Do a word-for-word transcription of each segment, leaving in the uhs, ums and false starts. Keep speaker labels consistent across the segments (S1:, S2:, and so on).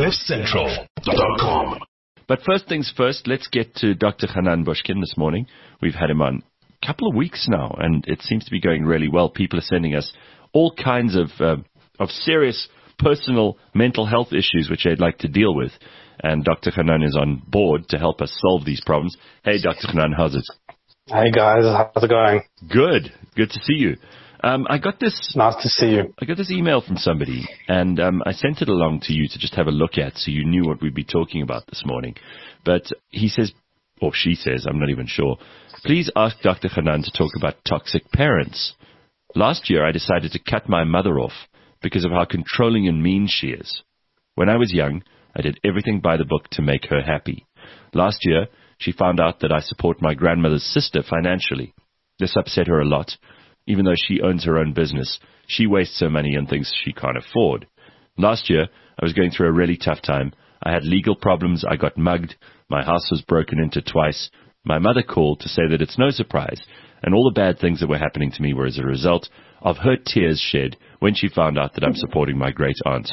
S1: cliff central dot com.
S2: But first things first, let's get to Doctor Hanan Bushkin this morning. We've had him on a couple of weeks now, and it seems to be going really well. People are sending us all kinds of uh, of serious personal mental health issues which they'd like to deal with. And Doctor Hanan is on board to help us solve these problems. Hey, Doctor Hanan, how's it?
S3: Hey, guys. How's it going?
S2: Good. Good to see you. Um, I got this.
S3: Nice to see you.
S2: I got this email from somebody, and um, I sent it along to you to just have a look at, so you knew what we'd be talking about this morning. But he says, or she says, I'm not even sure. Please ask Doctor Hanan to talk about toxic parents. Last year, I decided to cut my mother off because of how controlling and mean she is. When I was young, I did everything by the book to make her happy. Last year, she found out that I support my grandmother's sister financially. This upset her a lot. Even though she owns her own business, she wastes her money on things she can't afford. Last year, I was going through a really tough time. I had legal problems. I got mugged. My house was broken into twice. My mother called to say that it's no surprise, and all the bad things that were happening to me were as a result of her tears shed when she found out that I'm supporting my great aunt.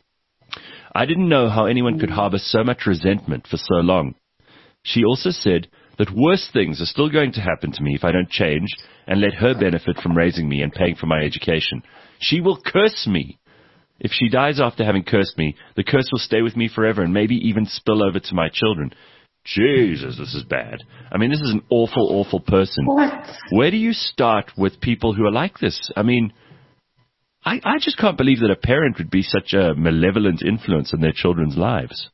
S2: I didn't know how anyone could harbor so much resentment for so long. She also said that worse things are still going to happen to me if I don't change and let her benefit from raising me and paying for my education. She will curse me. If she dies after having cursed me, the curse will stay with me forever and maybe even spill over to my children. Jesus, this is bad. I mean, this is an awful, awful person.
S4: What?
S2: Where do you start with people who are like this? I mean, I, I just can't believe that a parent would be such a malevolent influence in their children's lives.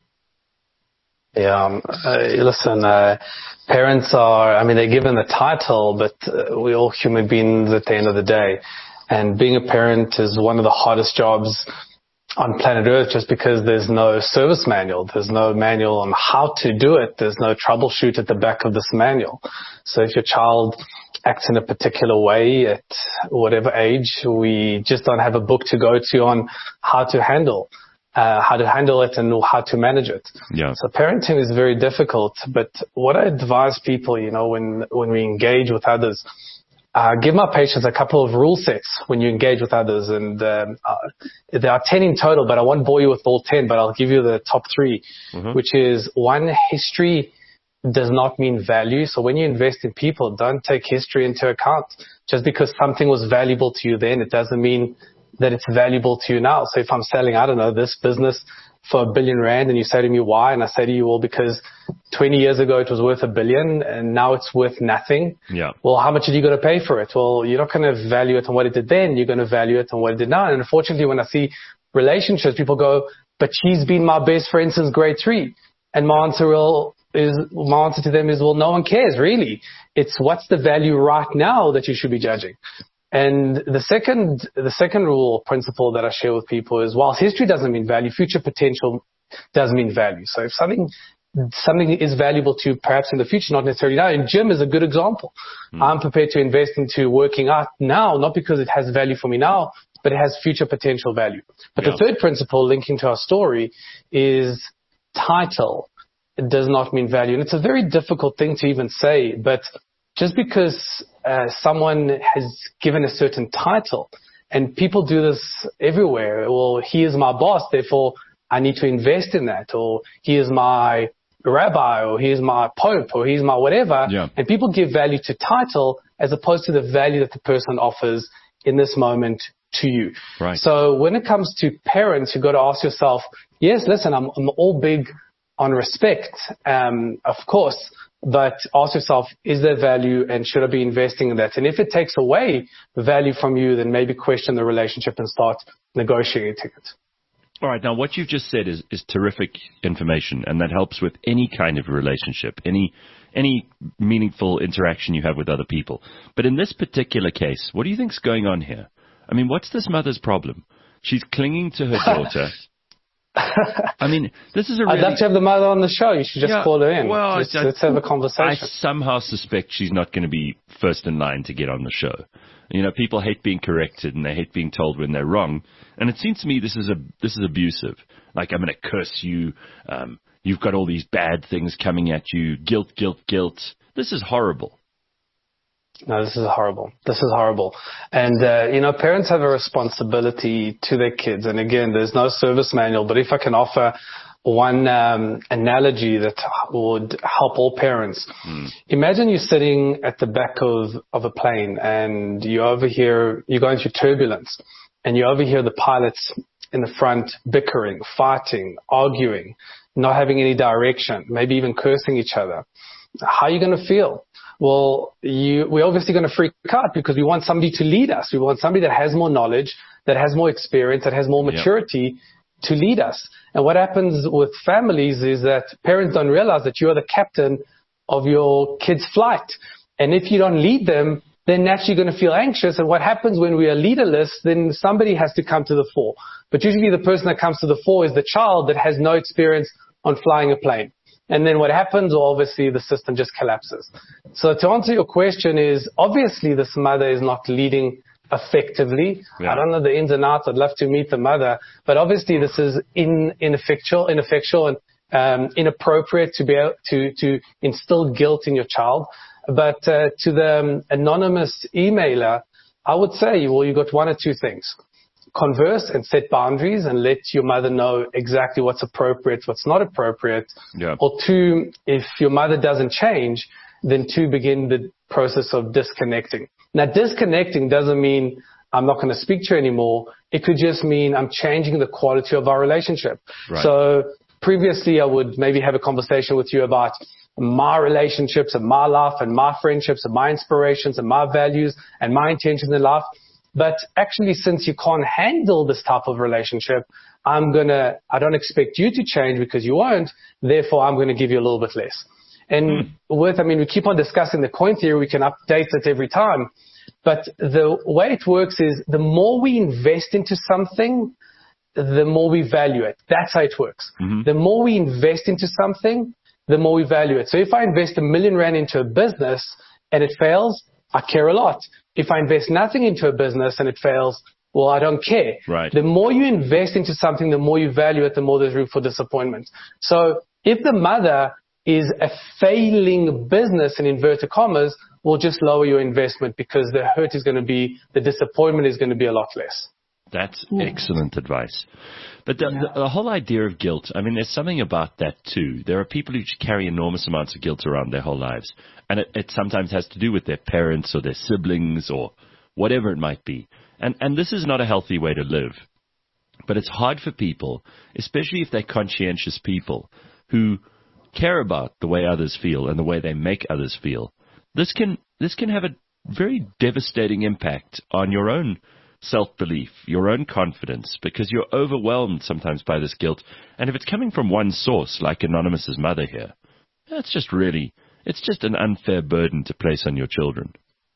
S3: Yeah, um, uh, listen, uh, parents are, I mean, they're given the title, but uh, we're all human beings at the end of the day. And being a parent is one of the hardest jobs on planet Earth just because there's no service manual. There's no manual on how to do it. There's no troubleshoot at the back of this manual. So if your child acts in a particular way at whatever age, we just don't have a book to go to on how to handle Uh, how to handle it and how to manage it.
S2: Yeah.
S3: So parenting is very difficult, but what I advise people, you know, when, when we engage with others, uh, give my patients a couple of rule sets when you engage with others. And, um, uh, there are ten in total, but I won't bore you with all ten, but I'll give you the top three, mm-hmm. which is one, history does not mean value. So when you invest in people, don't take history into account. Just because something was valuable to you then, it doesn't mean that it's valuable to you now. So if I'm selling, I don't know, this business for a billion rand and you say to me, why? And I say to you, well, because twenty years ago it was worth a billion and now it's worth nothing.
S2: Yeah.
S3: Well, how much are you going to pay for it? Well, you're not going to value it on what it did then. You're going to value it on what it did now. And unfortunately, when I see relationships, people go, but she's been my best friend since grade three. And my answer will is, my answer to them is, well, no one cares really. It's what's the value right now that you should be judging. And the second, the second rule or principle that I share with people is, while history doesn't mean value, future potential does mean value. So if something, something is valuable to you perhaps in the future, not necessarily now, and gym is a good example. Mm. I'm prepared to invest into working out now, not because it has value for me now, but it has future potential value. But yeah. The third principle linking to our story is title. It does not mean value. And it's a very difficult thing to even say, but just because uh, someone has given a certain title, and people do this everywhere, well, he is my boss, therefore I need to invest in that, or he is my rabbi, or he is my pope, or he's my whatever,
S2: yeah.
S3: And people give value to title as opposed to the value that the person offers in this moment to you.
S2: Right.
S3: So when it comes to parents, you've got to ask yourself, yes, listen, I'm, I'm all big on respect, um, of course, but ask yourself, is there value and should I be investing in that? And if it takes away value from you, then maybe question the relationship and start negotiating it.
S2: All right. Now, what you've just said is, is terrific information, and that helps with any kind of relationship, any any meaningful interaction you have with other people. But in this particular case, what do you think's going on here? I mean, what's this mother's problem? She's clinging to her daughter. I mean, this is a really...
S3: I'd love to have the mother on the show. You should just
S2: yeah,
S3: call her in.
S2: Well,
S3: let's,
S2: I,
S3: let's have a conversation.
S2: I somehow suspect she's not going to be first in line to get on the show. You know, people hate being corrected and they hate being told when they're wrong. And it seems to me this is a this is abusive. Like, I'm going to curse you. Um, you've got all these bad things coming at you. Guilt, guilt, guilt. This is horrible.
S3: No, this is horrible. This is horrible. And, uh, you know, parents have a responsibility to their kids. And again, there's no service manual, but if I can offer one um, analogy that would help all parents. Mm. Imagine you're sitting at the back of, of a plane and you overhear, you're going through turbulence and you overhear the pilots in the front bickering, fighting, arguing, not having any direction, maybe even cursing each other. How are you going to feel? Well, you, we're obviously going to freak out because we want somebody to lead us. We want somebody that has more knowledge, that has more experience, that has more maturity yep. to lead us. And what happens with families is that parents don't realize that you're the captain of your kid's flight. And if you don't lead them, they're naturally going to feel anxious. And what happens when we are leaderless, then somebody has to come to the fore. But usually the person that comes to the fore is the child that has no experience on flying a plane. And then what happens, well, obviously the system just collapses. So to answer your question is, obviously this mother is not leading effectively. Yeah. I don't know the ins and outs. I'd love to meet the mother. But obviously this is in, ineffectual, ineffectual and um, inappropriate to be able to, to instill guilt in your child. But uh, to the um, anonymous emailer, I would say, well, you got one or two things. Converse and set boundaries and let your mother know exactly what's appropriate, what's not appropriate. Yeah. Or two, if your mother doesn't change, then two, begin the process of disconnecting. Now, disconnecting doesn't mean I'm not going to speak to you anymore. It could just mean I'm changing the quality of our relationship. Right. So previously I would maybe have a conversation with you about my relationships and my life and my friendships and my inspirations and my values and my intentions in life. But actually, since you can't handle this type of relationship, I'm going to, I don't expect you to change because you won't. Therefore, I'm going to give you a little bit less. And mm. with, I mean, we keep on discussing the coin theory. We can update it every time. But the way it works is the more we invest into something, the more we value it. That's how it works. Mm-hmm. The more we invest into something, the more we value it. So if I invest a million rand into a business and it fails, I care a lot. If I invest nothing into a business and it fails, well, I don't care.
S2: Right.
S3: The more you invest into something, the more you value it, the more there's room for disappointment. So if the mother is a failing business, in inverted commas, will just lower your investment because the hurt is going to be, the disappointment is going to be a lot less.
S2: That's yeah. excellent advice. But the, yeah. the, the whole idea of guilt, I mean, there's something about that too. There are people who carry enormous amounts of guilt around their whole lives. And it, it sometimes has to do with their parents or their siblings or whatever it might be. And, and this is not a healthy way to live. But it's hard for people, especially if they're conscientious people who care about the way others feel and the way they make others feel. This can, this can have a very devastating impact on your own self-belief, your own confidence, because you're overwhelmed sometimes by this guilt. And if it's coming from one source, like Anonymous's mother here, that's just really, it's just an unfair burden to place on your children.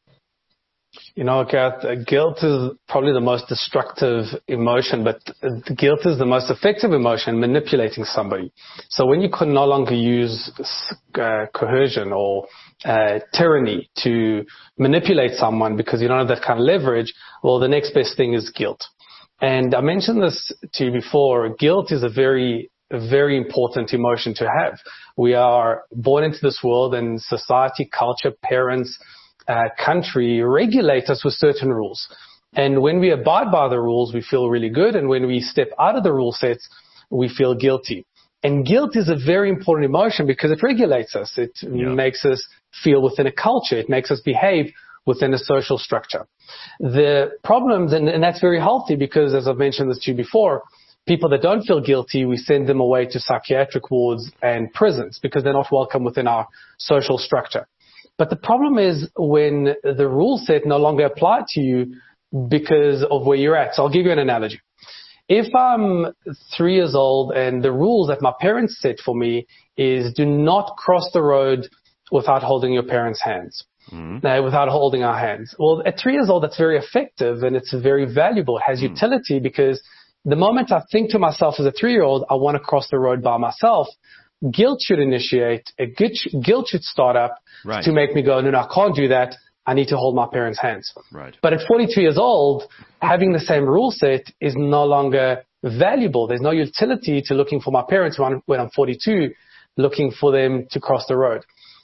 S3: You know, Gareth, uh, guilt is probably the most destructive emotion, but uh, guilt is the most effective emotion, manipulating somebody. So when you can no longer use uh, coercion or uh, tyranny to manipulate someone because you don't have that kind of leverage, well, the next best thing is guilt. And I mentioned this to you before. Guilt is a very, a very important emotion to have. We are born into this world, and society, culture, parents, Uh, country regulate us with certain rules. And when we abide by the rules, we feel really good. And when we step out of the rule sets, we feel guilty. And guilt is a very important emotion because it regulates us. It yeah. makes us feel within a culture. It makes us behave within a social structure. The problems, and, and that's very healthy because, as I've mentioned this to you before, people that don't feel guilty, we send them away to psychiatric wards and prisons because they're not welcome within our social structure. But the problem is when the rule set no longer apply to you because of where you're at. So I'll give you an analogy. If I'm three years old and the rules that my parents set for me is do not cross the road without holding your parents' hands, mm-hmm. no, without holding our hands. Well, at three years old, that's very effective and it's very valuable. It has mm-hmm. utility because the moment I think to myself as a three-year-old, I want to cross the road by myself, guilt should initiate, a guilt should start up right. to make me go, no, no, I can't do that. I need to hold my parents' hands.
S2: Right.
S3: But at forty-two years old, having the same rule set is no longer valuable. There's no utility to looking for my parents when I'm forty-two, looking for them to cross the road.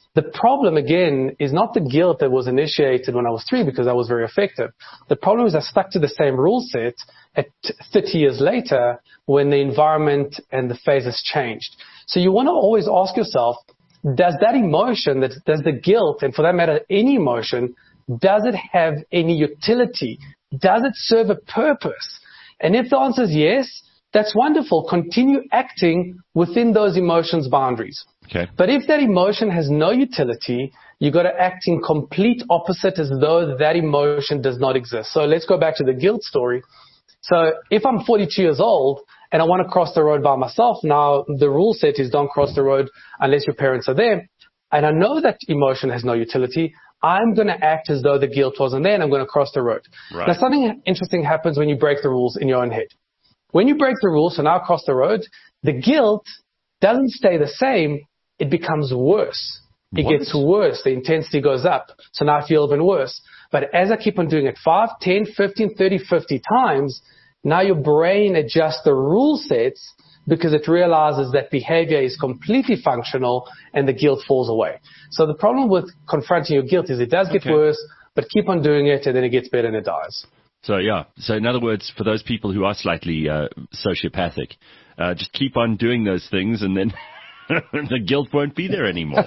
S3: The problem, again, is not the guilt that was initiated when I was three, because I was very effective. The problem is I stuck to the same rule set at thirty years later when the environment and the phase has changed. So you want to always ask yourself, does that emotion, that does the guilt, and for that matter, any emotion, does it have any utility? Does it serve a purpose? And if the answer is yes, that's wonderful. Continue acting within those emotions' boundaries.
S2: Okay.
S3: But if that emotion has no utility, you got to act in complete opposite, as though that emotion does not exist. So let's go back to the guilt story. So if I'm forty-two years old and I want to cross the road by myself, now the rule set is don't cross the road unless your parents are there. And I know that emotion has no utility. I'm going to act as though the guilt wasn't there, and I'm going to cross the road.
S2: Right.
S3: Now, something interesting happens when you break the rules in your own head. When you break the rules, so now cross the road, the guilt doesn't stay the same. It becomes worse. It
S2: What?
S3: gets worse. The intensity goes up. So now I feel even worse. But as I keep on doing it five, ten, fifteen, thirty, fifty times, now your brain adjusts the rule sets because it realizes that behavior is completely functional and the guilt falls away. So the problem with confronting your guilt is it does get
S2: Okay.
S3: worse, but keep on doing it and then it gets better and it dies.
S2: So, yeah. So, in other words, for those people who are slightly uh, sociopathic, uh, just keep on doing those things, and then the guilt won't be there anymore.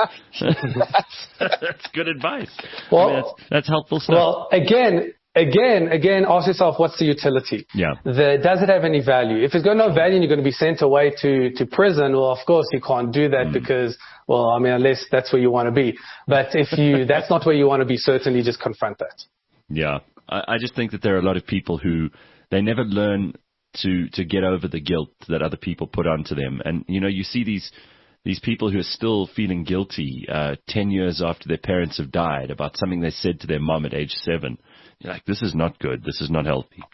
S2: that's, that's good advice.
S3: Well,
S2: I mean, that's, that's helpful stuff.
S3: Well, again, again, again, ask yourself, what's the utility?
S2: Yeah.
S3: The, does it have any value? If it's got no value and you're going to be sent away to, to prison, well, of course you can't do that mm. because, well, I mean, unless that's where you want to be. But if you, that's not where you want to be, certainly just confront that.
S2: Yeah. I, I just think that there are a lot of people who, they never learn to, to get over the guilt that other people put onto them. And, you know, you see these, these people who are still feeling guilty, uh, ten years after their parents have died about something they said to their mom at age seven. You're like, this is not good. This is not healthy.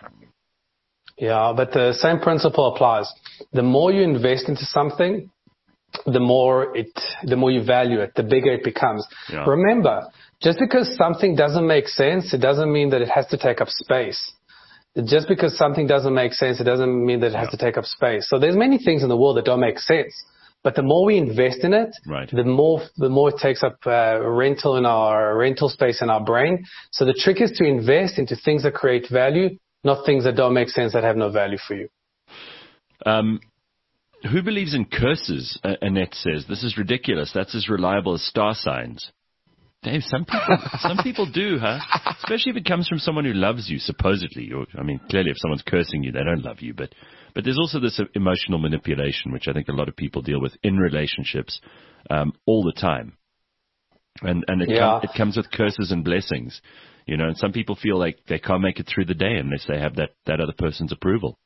S3: Yeah, but the same principle applies. The more you invest into something, the more it, the more you value it, the bigger it becomes.
S2: Yeah.
S3: Remember, just because something doesn't make sense, it doesn't mean that it has to take up space. Just because something doesn't make sense, it doesn't mean that it has
S2: Yeah.
S3: to take up space. So there's many things in the world that don't make sense. But the more we invest in it,
S2: Right.
S3: the more the more it takes up uh, rental in our rental space in our brain. So the trick is to invest into things that create value, not things that don't make sense, that have no value for you.
S2: Um, who believes in curses? Uh, Annette says this is ridiculous. That's as reliable as star signs. Dave, some people, some people do, huh? Especially if it comes from someone who loves you, supposedly. Or, I mean, clearly, if someone's cursing you, they don't love you. But, but there's also this emotional manipulation, which I think a lot of people deal with in relationships um, all the time. And and it,
S3: Yeah.
S2: com- it comes with curses and blessings, you know. And some people feel like they can't make it through the day unless they have that, that other person's approval.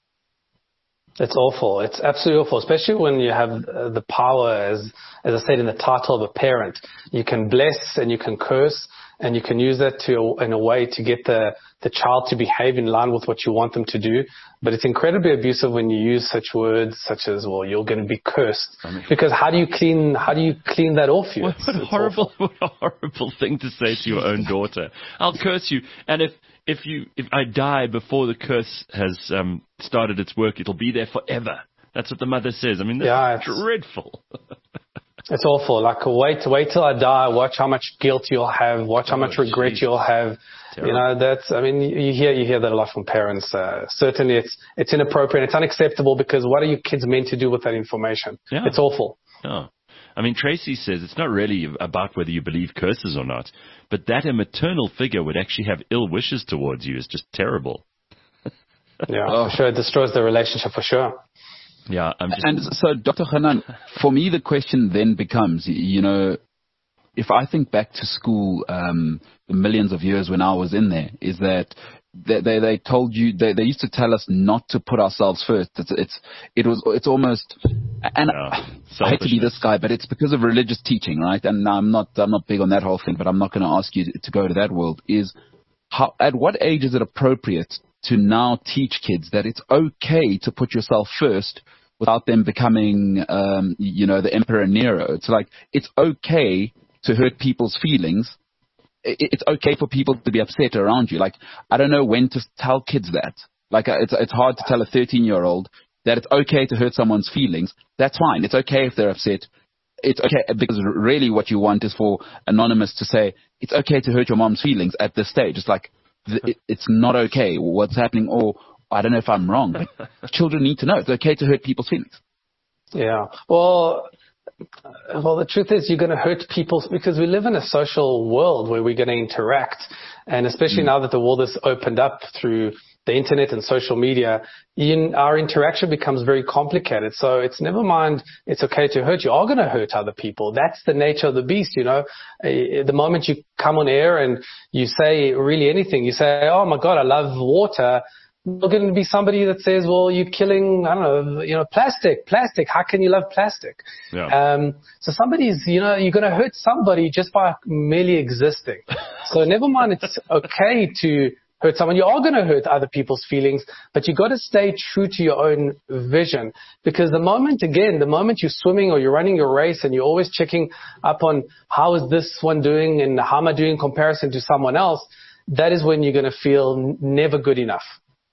S3: It's awful. It's absolutely awful, especially when you have uh, the power, as as I said in the title, of a parent. You can bless and you can curse, and you can use that to in a way to get the the child to behave in line with what you want them to do. But it's incredibly abusive when you use such words such as, "Well, you're going to be cursed,"
S2: I mean,
S3: because how do you clean how do you clean that off you?
S2: What,
S3: It's-
S2: what a
S3: it's
S2: horrible,
S3: awful.
S2: what a horrible thing to say to your own daughter. I'll curse you, and if if you if I die before the curse has um, started its work, it'll be there forever. That's what the mother says. I mean, that's
S3: Yeah, it's-
S2: dreadful.
S3: It's awful. Like, wait, wait till I die. Watch how much guilt you'll have. Watch how
S2: Oh,
S3: much regret
S2: Jesus.
S3: you'll have.
S2: Terrible.
S3: You know, that's, I mean, you hear, you hear that a lot from parents. Uh, certainly it's, it's inappropriate. It's unacceptable, because what are your kids meant to do with that information?
S2: Yeah.
S3: It's awful.
S2: Oh. I mean, Tracy says it's not really about whether you believe curses or not, but that a maternal figure would actually have ill wishes towards you is just terrible.
S3: Yeah,
S4: Oh.
S3: for sure. It destroys the relationship for sure.
S2: Yeah, I'm just.
S4: And so, Doctor Hanan, for me, the question then becomes, y- you know, if I think back to school, um, the millions of years when I was in there, is that they they, they told you, they, they used to tell us not to put ourselves first. It's it's it was it's almost, and
S2: Yeah,
S4: I hate to be this
S2: selfishness.
S4: guy, but it's because of religious teaching, right? And I'm not I'm not big on that whole thing, but I'm not going to ask you to go to that world. Is how at what age is it appropriate to now teach kids that it's okay to put yourself first without them becoming, um, you know, the Emperor Nero? It's like, it's okay to hurt people's feelings. I- It's okay for people to be upset around you. Like, I don't know when to tell kids that. Like, uh, it's, it's hard to tell a thirteen-year-old that it's okay to hurt someone's feelings. That's fine. It's okay if they're upset. it's okay, because really what you want is for Anonymous to say, it's okay to hurt your mom's feelings at this stage. It's like, it, it's not okay what's happening, or I don't know if I'm wrong, but children need to know it's okay to hurt people's feelings.
S3: Yeah. Well, well, the truth is you're going to hurt people because we live in a social world where we're going to interact. And especially mm. now that the world has opened up through the internet and social media, in, our interaction becomes very complicated. So it's never mind, it's okay to hurt. You are going to hurt other people. That's the nature of the beast, you know. The moment you come on air and you say really anything, you say, oh my God, I love water. There's going to be somebody that says, well, you're killing, I don't know, you know, plastic, plastic. How can you love plastic?
S2: Yeah.
S3: Um, so somebody's, you know, you're going to hurt somebody just by merely existing. So never mind, it's okay to hurt someone. You are going to hurt other people's feelings, but you got to stay true to your own vision. Because the moment, again, the moment you're swimming or you're running your race and you're always checking up on how is this one doing and how am I doing in comparison to someone else, that is when you're going to feel never good enough.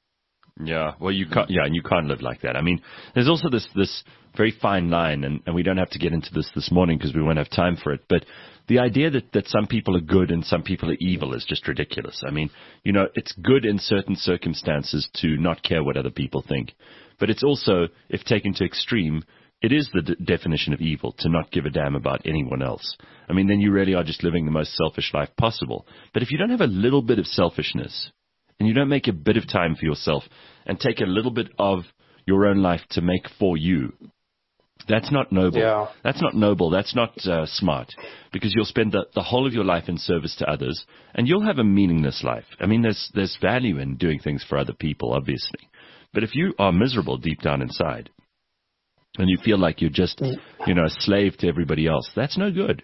S2: Yeah, well, you can't. Yeah, and you can't live like that. I mean, there's also this this very fine line, and, and we don't have to get into this this morning because we won't have time for it. But the idea that that some people are good and some people are evil is just ridiculous. I mean, you know, it's good in certain circumstances to not care what other people think, but it's also, if taken to extreme, it is the d- definition of evil to not give a damn about anyone else. I mean, then you really are just living the most selfish life possible. But if you don't have a little bit of selfishness, and you don't make a bit of time for yourself and take a little bit of your own life to make for you, that's not noble.
S3: Yeah.
S2: That's not noble. That's not uh, smart, because you'll spend the, the whole of your life in service to others, and you'll have a meaningless life. I mean, there's there's value in doing things for other people, obviously. But if you are miserable deep down inside and you feel like you're just, you know, a slave to everybody else, that's no good.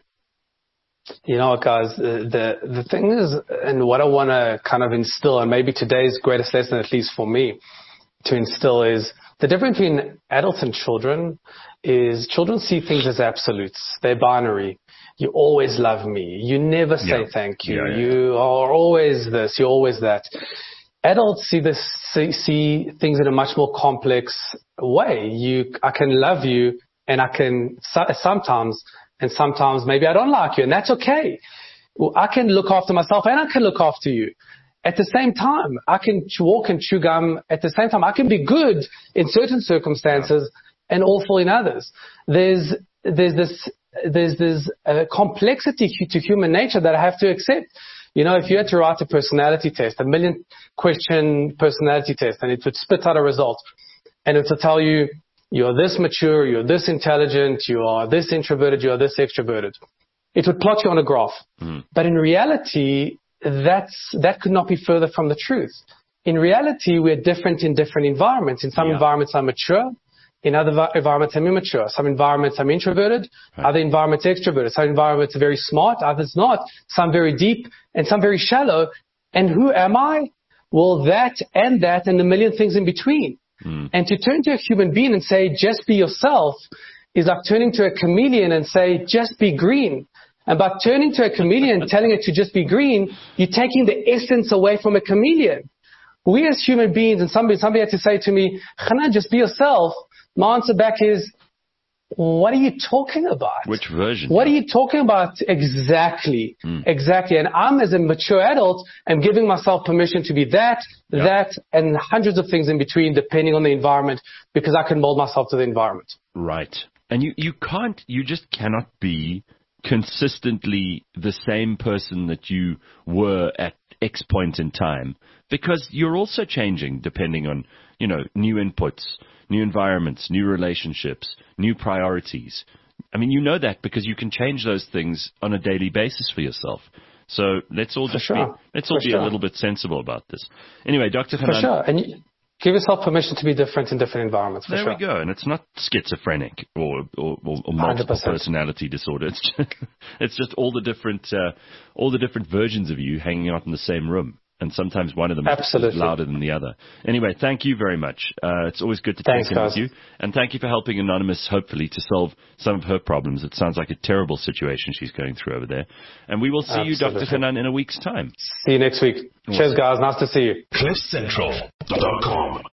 S3: You know what, guys, the, the thing is, and what I want to kind of instill, and maybe today's greatest lesson, at least for me, to instill is the difference between adults and children is children see things as absolutes. They're binary. You always love me. You never say
S2: yeah.
S3: thank you.
S2: Yeah, yeah.
S3: You are always this. You're always that. Adults see this, see, see things in a much more complex way. You, I can love you, and I can sometimes, and sometimes maybe I don't like you, and that's okay. I can look after myself, and I can look after you. At the same time, I can walk and chew gum. At the same time, I can be good in certain circumstances and awful in others. There's, there's this, there's this uh, complexity to human nature that I have to accept. You know, if you had to write a personality test, a million question personality test, and it would spit out a result, and it would tell you, you're this mature, you're this intelligent, you are this introverted, you are this extroverted. It would plot you on a graph. Mm. But in reality, that's, that could not be further from the truth. In reality, we're different in different environments. In some yeah. environments, I'm mature. In other vi- environments, I'm immature. Some environments, I'm introverted. Right. Other environments, extroverted. Some environments are very smart, others not. Some very deep, and some very shallow. And who am I? Well, that and that and a million things in between. Mm. And to turn to a human being and say, just be yourself, is like turning to a chameleon and say, just be green. And by turning to a chameleon and telling it to just be green, you're taking the essence away from a chameleon. We as human beings, and somebody, somebody had to say to me, Hanan, just be yourself. My answer back is, what are you talking about?
S2: Which version?
S3: What are you talking about exactly? Mm. Exactly. And I'm, as a mature adult, am giving myself permission to be that, yeah. that, and hundreds of things in between, depending on the environment, because I can mold myself to the environment.
S2: Right. And you, you can't, you just cannot be consistently the same person that you were at X point in time, because you're also changing depending on, you know, new inputs, new environments, new relationships, new priorities. I mean, you know that because you can change those things on a daily basis for yourself. So let's all just
S3: sure.
S2: be, let's all
S3: for
S2: be
S3: sure.
S2: a little bit sensible about this. Anyway, Doctor
S3: For
S2: Hanan,
S3: sure. And you, give yourself permission to be different in different environments. For
S2: there
S3: sure.
S2: we go. And it's not schizophrenic or, or, or, or multiple one hundred percent personality disorder. It's just, it's just all the different, uh, all the different versions of you hanging out in the same room. And sometimes one of them
S3: Absolutely.
S2: is louder than the other. Anyway, thank you very much. Uh, it's always good to
S3: Thanks,
S2: check in
S3: guys.
S2: with you. And thank you for helping Anonymous, hopefully, to solve some of her problems. It sounds like a terrible situation she's going through over there. And we will see
S3: Absolutely.
S2: you, Doctor Hanan, in a week's time.
S3: See you next week. Awesome. Cheers, guys. Nice to see you.
S1: cliff central dot com